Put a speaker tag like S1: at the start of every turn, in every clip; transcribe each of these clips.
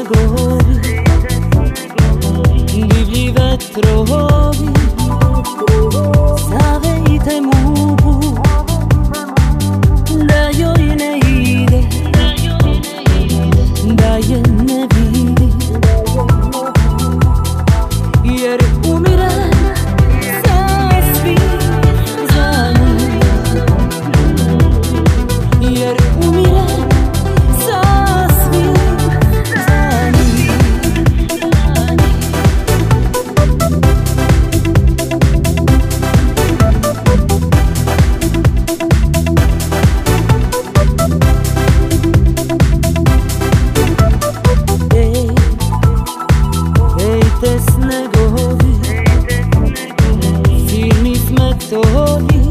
S1: snegovi, divlji vetrovi, zavejte mugu da joj ne ide, da je ne vidi, jer umirem sasvim za njim, jer umirem sasvim za njim. Ejte snegovi, silni smetovi,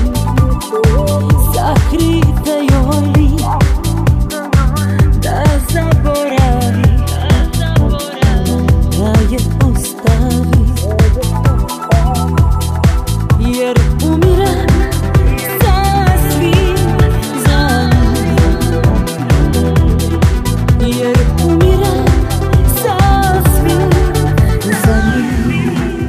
S1: sakrite joj li da zaboravi, da je ostavi, jer umirem sasvim za njim, jer umirem sasvim za njim.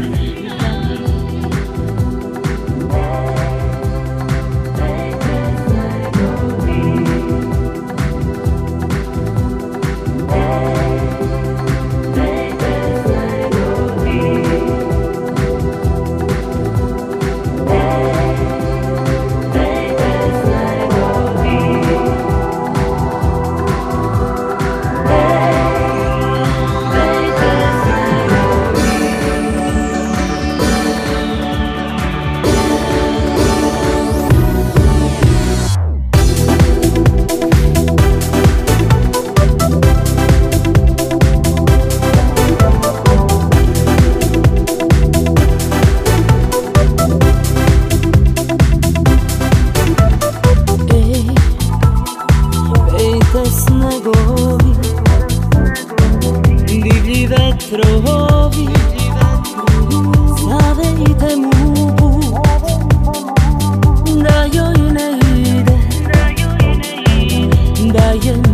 S1: Snegovi, divlji vetrovi, zavejte mugu da joj ne ide, da je